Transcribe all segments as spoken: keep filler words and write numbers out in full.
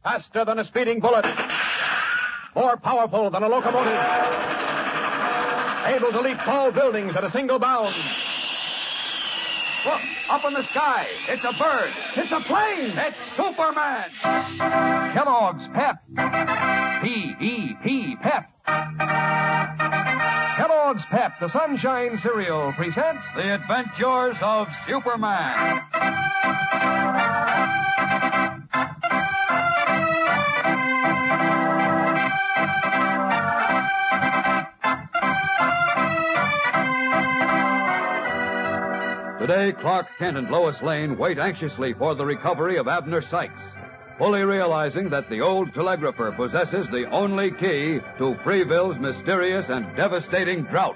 Faster than a speeding bullet. More powerful than a locomotive. Able to leap tall buildings at a single bound. Look, up in the sky. It's a bird. It's a plane. It's Superman. Kellogg's Pep. P E P, Pep. Kellogg's Pep, the Sunshine Cereal, presents The Adventures of Superman. Today, Clark Kent and Lois Lane wait anxiously for the recovery of Abner Sykes, fully realizing that the old telegrapher possesses the only key to Freeville's mysterious and devastating drought.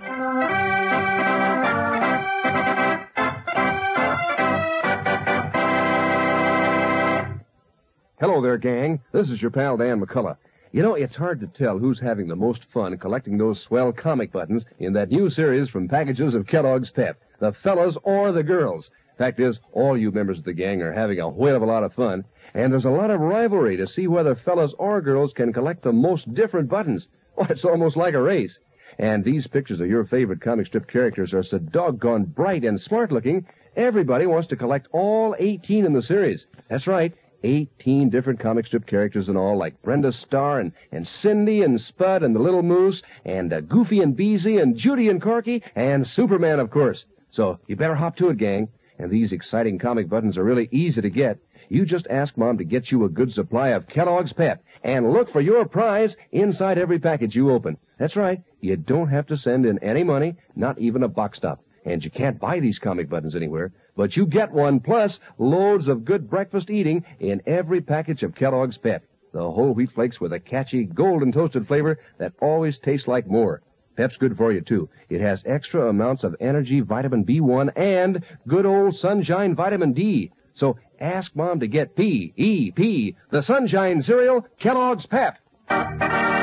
Hello there, gang. This is your pal, Dan McCullough. You know, it's hard to tell who's having the most fun collecting those swell comic buttons in that new series from packages of Kellogg's Pep, the fellas or the girls. Fact is, all you members of the gang are having a whale of a lot of fun, and there's a lot of rivalry to see whether fellas or girls can collect the most different buttons. Well, it's almost like a race. And these pictures of your favorite comic strip characters are so doggone bright and smart-looking, everybody wants to collect all eighteen in the series. That's right. eighteen different comic strip characters and all, like Brenda Starr and, and Cindy and Spud and the Little Moose and uh, Goofy and Beezy and Judy and Corky and Superman, of course. So you better hop to it, gang. And these exciting comic buttons are really easy to get. You just ask Mom to get you a good supply of Kellogg's Pep and look for your prize inside every package you open. That's right. You don't have to send in any money, not even a box stop. And you can't buy these comic buttons anywhere, but you get one, plus loads of good breakfast eating in every package of Kellogg's Pep. The whole wheat flakes with a catchy golden toasted flavor that always tastes like more. Pep's good for you, too. It has extra amounts of energy, vitamin B one, and good old sunshine vitamin D. So ask Mom to get P E P, the Sunshine Cereal, Kellogg's Pep. And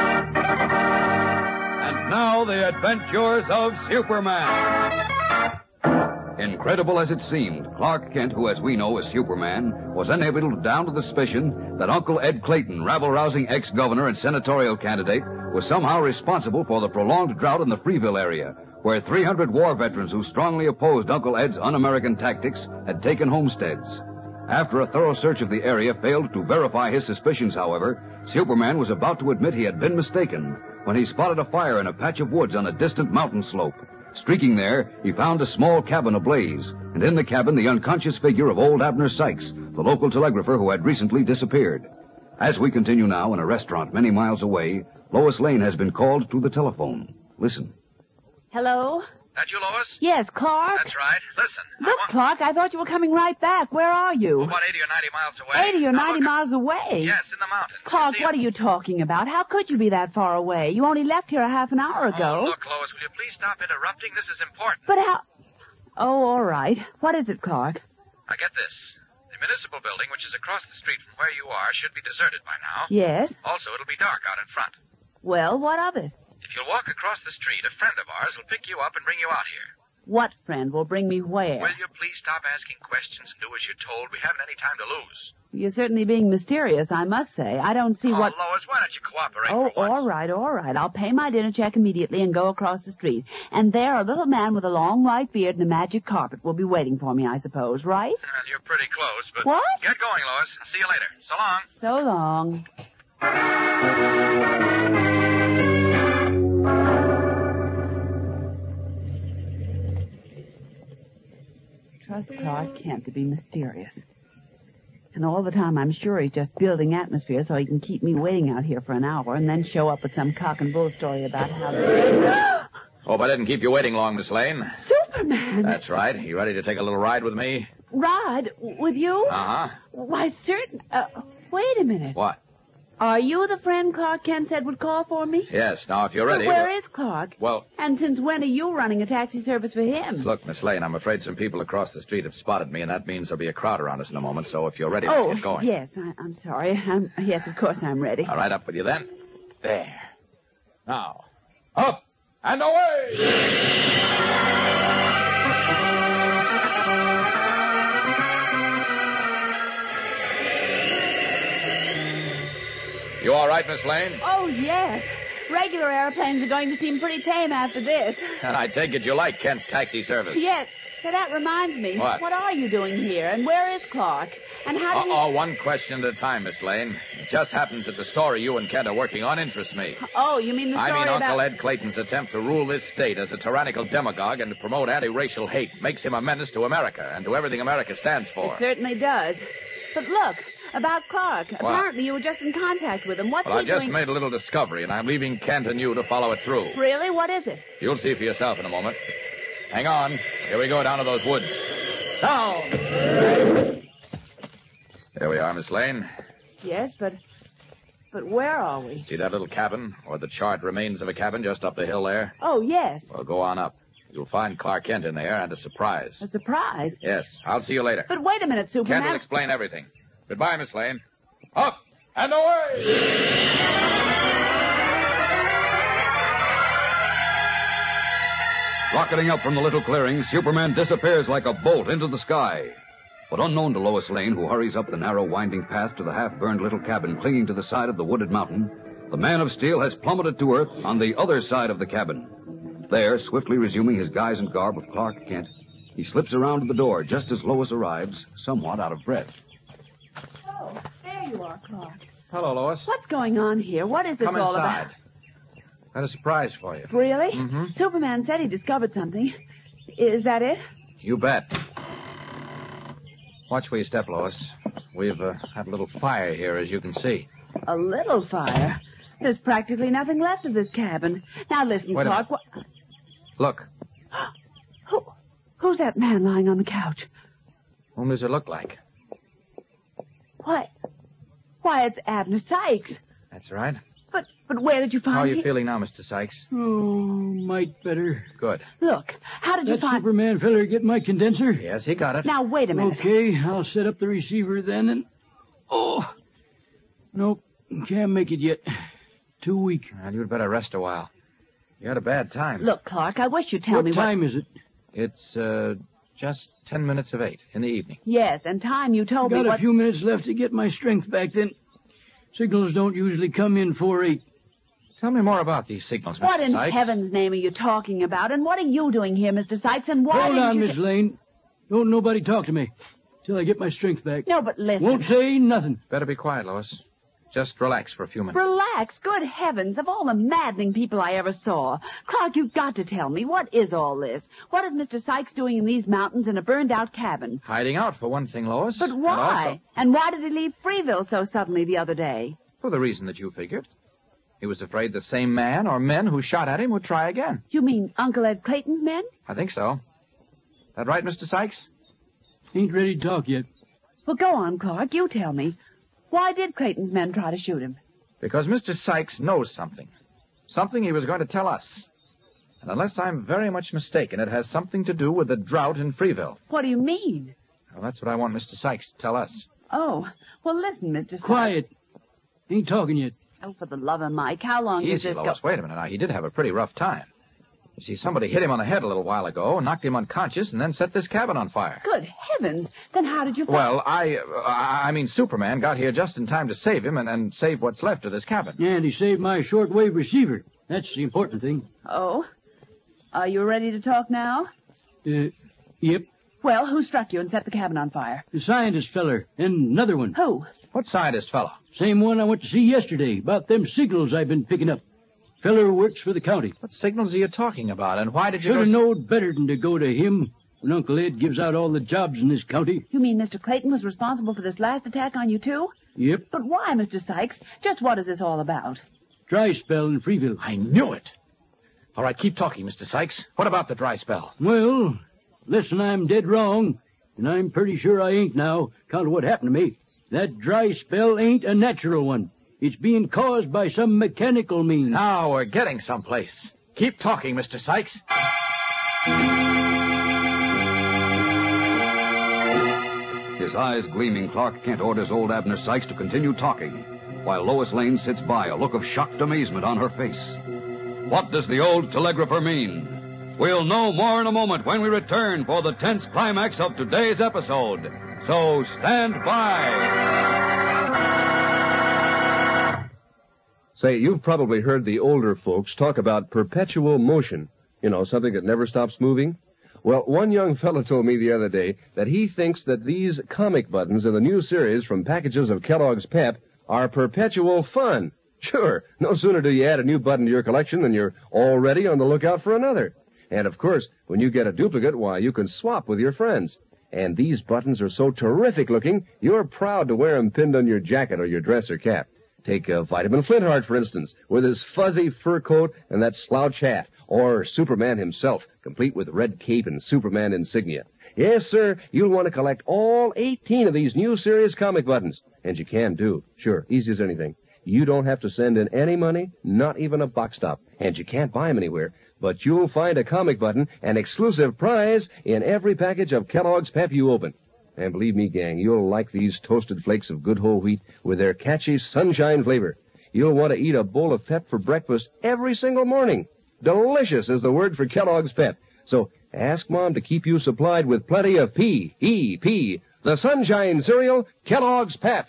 now, the Adventures of Superman. Incredible as it seemed, Clark Kent, who as we know is Superman, was enabled down to the suspicion that Uncle Ed Clayton, rabble-rousing ex-governor and senatorial candidate, was somehow responsible for the prolonged drought in the Freeville area, where three hundred war veterans who strongly opposed Uncle Ed's un-American tactics had taken homesteads. After a thorough search of the area failed to verify his suspicions, however, Superman was about to admit he had been mistaken when he spotted a fire in a patch of woods on a distant mountain slope. Streaking there, he found a small cabin ablaze, and in the cabin the unconscious figure of old Abner Sykes, the local telegrapher who had recently disappeared. As we continue now in a restaurant many miles away, Lois Lane has been called to the telephone. Listen. Hello? That you, Lois? Yes, Clark? That's right. Listen. Look, want... Clark, I thought you were coming right back. Where are you? Well, about eighty or ninety miles away. eighty or Now, ninety look, miles away? Yes, in the mountains. Clark, you what are you talking about? How could you be that far away? You only left here a half an hour ago. Oh, look, Lois, will you please stop interrupting? This is important. But how... Oh, all right. What is it, Clark? Now, get this. The municipal building, which is across the street from where you are, should be deserted by now. Yes? Also, it'll be dark out in front. Well, what of it? If you'll walk across the street, a friend of ours will pick you up and bring you out here. What friend will bring me where? Will you please stop asking questions and do as you're told? We haven't any time to lose. You're certainly being mysterious, I must say. I don't see oh, what... Lois, why don't you cooperate Oh, for once? all right, all right. I'll pay my dinner check immediately and go across the street. And there, a little man with a long white beard and a magic carpet will be waiting for me, I suppose, right? Well, you're pretty close, but... What? Get going, Lois. I'll see you later. So long. So long. Trust Clark Kent to be mysterious. And all the time I'm sure he's just building atmosphere so he can keep me waiting out here for an hour and then show up with some cock and bull story about how the... Hope I didn't keep you waiting long, Miss Lane. Superman! That's right. You ready to take a little ride with me? Ride? With you? Uh-huh. Why, certain... Uh, wait a minute. What? Are you the friend Clark Kent said would call for me? Yes. Now, if you're ready... Well, where we'll... is Clark? Well... And since when are you running a taxi service for him? Look, Miss Lane, I'm afraid some people across the street have spotted me, and that means there'll be a crowd around us in a moment. So if you're ready, oh, let's get going. yes. I, I'm sorry. I'm, yes, of course I'm ready. All right, up with you then. There. Now, up and away! You all right, Miss Lane? Oh, yes. Regular airplanes are going to seem pretty tame after this. And I take it you like Kent's taxi service. Yes. So that reminds me. What? What are you doing here? And where is Clark? And how do you... Uh-oh, one question at a time, Miss Lane. It just happens that the story you and Kent are working on interests me. Oh, you mean the story I mean about... Uncle Ed Clayton's attempt to rule this state as a tyrannical demagogue and to promote anti-racial hate makes him a menace to America and to everything America stands for. It certainly does. But look, about Clark. What? Apparently you were just in contact with him. What's Well, he I just doing? made a little discovery, and I'm leaving Kent and you to follow it through. Really? What is it? You'll see for yourself in a moment. Hang on. Here we go down to those woods. Down! There we are, Miss Lane. Yes, but... But where are we? See that little cabin, or the charred remains of a cabin just up the hill there? Oh, yes. Well, go on up. You'll find Clark Kent in there and a surprise. A surprise. Yes, I'll see you later. But wait a minute, Superman. Kent will explain everything. Goodbye, Miss Lane. Up and away! Rocketing up from the little clearing, Superman disappears like a bolt into the sky. But unknown to Lois Lane, who hurries up the narrow, winding path to the half-burned little cabin clinging to the side of the wooded mountain, the Man of Steel has plummeted to earth on the other side of the cabin. There, swiftly resuming his guise and garb of Clark Kent, he slips around to the door just as Lois arrives, somewhat out of breath. Oh, there you are, Clark. Hello, Lois. What's going on here? What is this Come all inside. about? Got a surprise for you. Really? Mm-hmm. Superman said he discovered something. Is that it? You bet. Watch where you step, Lois. We've uh, had a little fire here, as you can see. A little fire. There's practically nothing left of this cabin. Now listen, Wait a Clark. What... Look. Who, who's that man lying on the couch? Whom does it look like? Why? Why, it's Abner Sykes. That's right. But but where did you find How are you him? feeling now, Mister Sykes? Oh, might better. Good. Look, how did you That find... Superman feller get my condenser? Yes, he got it. Now, wait a minute. Okay, I'll set up the receiver then and... Oh! Nope, can't make it yet. Too weak. Well, you'd better rest a while. You had a bad time. Look, Clark, I wish you'd tell what me time what... is it? It's, uh, just ten minutes of eight in the evening. Yes, and time you told Got me a what... few minutes left to get my strength back then. Signals don't usually come in four eight. Tell me more about these signals, Mister What in Sykes. heaven's name are you talking about? And what are you doing here, Mister Sykes? And why Hold didn't on, you... Miss Lane. Don't nobody talk to me till I get my strength back. No, but listen. Won't say nothing. Better be quiet, Lois. Just relax for a few minutes. Relax. Good heavens. Of all the maddening people I ever saw. Clark, you've got to tell me. What is all this? What is Mister Sykes doing in these mountains in a burned-out cabin? Hiding out, for one thing, Lois. But And why? also, And why did he leave Freeville so suddenly the other day? for the reason that you figured. He was afraid the same man or men who shot at him would try again. You mean Uncle Ed Clayton's men? I think so. That right, Mister Sykes? Ain't ready to talk yet. Well, go on, Clark. You tell me. Why did Clayton's men try to shoot him? Because Mister Sykes knows something. Something he was going to tell us. And unless I'm very much mistaken, it has something to do with the drought in Freeville. What do you mean? Well, that's what I want Mister Sykes to tell us. Oh, well, listen, Mister Sykes. Quiet. Ain't talking yet. Oh, for the love of Mike, how long does Easy, this Lois. go? Wait a minute now. He did have a pretty rough time. You see, somebody hit him on the head a little while ago, knocked him unconscious, and then set this cabin on fire. Good heavens. Then how did you... find- Well, I, uh, I mean, Superman got here just in time to save him and, and save what's left of this cabin. And he saved my shortwave receiver. That's the important thing. Oh? Are you ready to talk now? Uh, yep. Well, who struck you and set the cabin on fire? The scientist feller. And another one. Who? What scientist fellow? Same one I went to see yesterday about them signals I've been picking up. Feller who works for the county. What signals are you talking about, and why did you Should have go... knowed better than to go to him when Uncle Ed gives out all the jobs in this county. You mean Mister Clayton was responsible for this last attack on you, too? Yep. But why, Mister Sykes? Just what is this all about? Dry spell in Freeville. I knew it. All right, keep talking, Mister Sykes. What about the dry spell? Well, listen, I'm dead wrong. And I'm pretty sure I ain't now, count of what happened to me. That dry spell ain't a natural one. It's being caused by some mechanical means. Now we're getting someplace. Keep talking, Mister Sykes. His eyes gleaming, Clark Kent orders old Abner Sykes to continue talking, while Lois Lane sits by, a look of shocked amazement on her face. What does the old telegrapher mean? We'll know more in a moment when we return for the tense climax of today's episode. So stand by. Say, you've probably heard the older folks talk about perpetual motion. You know, something that never stops moving. Well, one young fellow told me the other day that he thinks that these comic buttons in the new series from packages of Kellogg's Pep are perpetual fun. Sure, no sooner do you add a new button to your collection than you're already on the lookout for another. And of course, when you get a duplicate, why, you can swap with your friends. And these buttons are so terrific looking, you're proud to wear them pinned on your jacket or your dress or cap. Take uh, Vitamin Flintheart, for instance, with his fuzzy fur coat and that slouch hat. Or Superman himself, complete with red cape and Superman insignia. Yes, sir, you'll want to collect all eighteen of these new series comic buttons. And you can, too. Sure, easy as anything. You don't have to send in any money, not even a box stop. And you can't buy them anywhere. But you'll find a comic button, an exclusive prize, in every package of Kellogg's Pep you open. And believe me, gang, you'll like these toasted flakes of good whole wheat with their catchy sunshine flavor. You'll want to eat a bowl of Pep for breakfast every single morning. Delicious is the word for Kellogg's Pep. So ask Mom to keep you supplied with plenty of P E P, the sunshine cereal, Kellogg's Pep.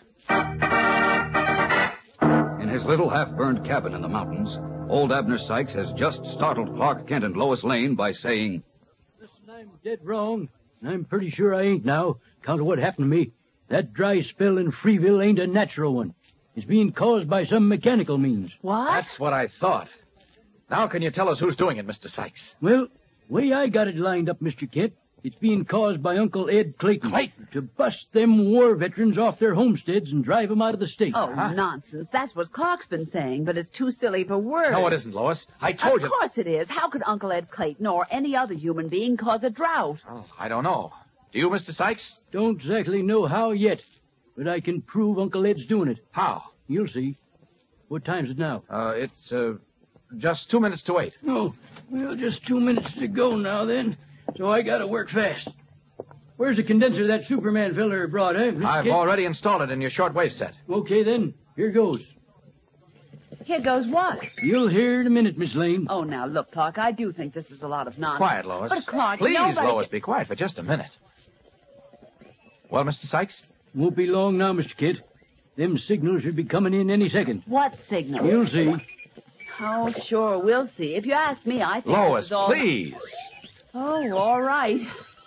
In his little half-burned cabin in the mountains, old Abner Sykes has just startled Clark Kent and Lois Lane by saying, Listen, I'm dead wrong. I'm pretty sure I ain't now, count of what happened to me. That dry spell in Freeville ain't a natural one. It's being caused by some mechanical means. What? That's what I thought. Now can you tell us who's doing it, Mister Sykes? Well, way I got it lined up, Mister Kent, it's being caused by Uncle Ed Clayton. Clayton? To bust them war veterans off their homesteads and drive them out of the state. Oh, nonsense. That's what Clark's been saying, but it's too silly for words. No, it isn't, Lois. I told of you. Of course it is. How could Uncle Ed Clayton or any other human being cause a drought? Oh, I don't know. Do you, Mister Sykes? Don't exactly know how yet, but I can prove Uncle Ed's doing it. How? You'll see. What time's it now? Uh, it's, uh, just two minutes to eight. Oh, well, just two minutes to go now, then. So I gotta work fast. Where's the condenser that Superman feller brought, eh? Mister I've Kent? already installed it in your shortwave set. Okay, then. Here goes. Here goes what? You'll hear in a minute, Miss Lane. Oh, now, look, Clark, I do think this is a lot of nonsense. Quiet, Lois. But, Clark, Please, nobody... Lois, be quiet for just a minute. Well, Mister Sykes? Won't be long now, Mister Kent. Them signals should be coming in any second. What signals? You'll see. Oh, sure, we'll see. If you ask me, I think Lois, this is all... please. Oh, all right.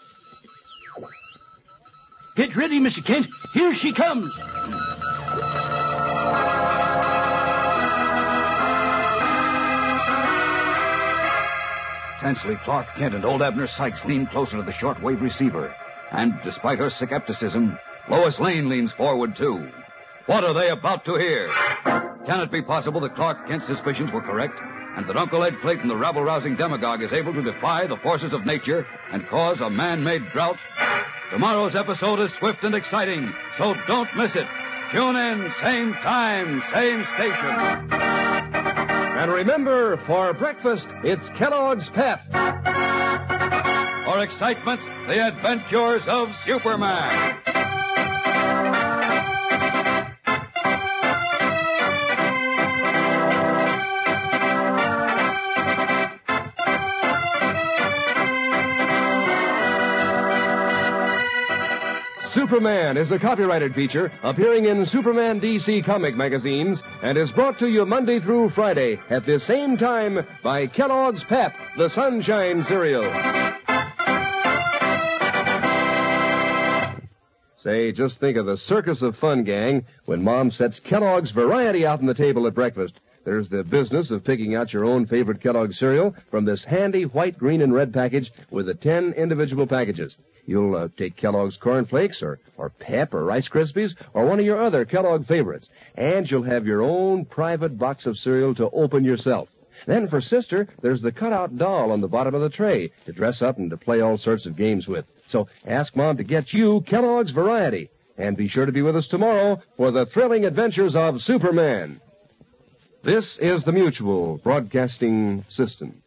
Get ready, Mister Kent. Here she comes. Tensely, Clark Kent and old Abner Sykes lean closer to the shortwave receiver. And despite her skepticism, Lois Lane leans forward, too. What are they about to hear? Can it be possible that Clark Kent's suspicions were correct, and that Uncle Ed Clayton, the rabble-rousing demagogue, is able to defy the forces of nature and cause a man-made drought? Tomorrow's episode is swift and exciting, so don't miss it. Tune in, same time, same station. And remember, for breakfast, it's Kellogg's Pep. For excitement, the adventures of Superman. Superman is a copyrighted feature appearing in Superman D C comic magazines and is brought to you Monday through Friday at the same time by Kellogg's Pep, the Sunshine Cereal. Say, just think of the circus of fun, gang, when Mom sets Kellogg's variety out on the table at breakfast. There's the business of picking out your own favorite Kellogg's cereal from this handy white, green, and red package with the ten individual packages. You'll uh, take Kellogg's Corn Flakes or, or Pep or Rice Krispies or one of your other Kellogg favorites. And you'll have your own private box of cereal to open yourself. Then for Sister, there's the cutout doll on the bottom of the tray to dress up and to play all sorts of games with. So ask Mom to get you Kellogg's variety. And be sure to be with us tomorrow for the thrilling adventures of Superman. This is the Mutual Broadcasting System.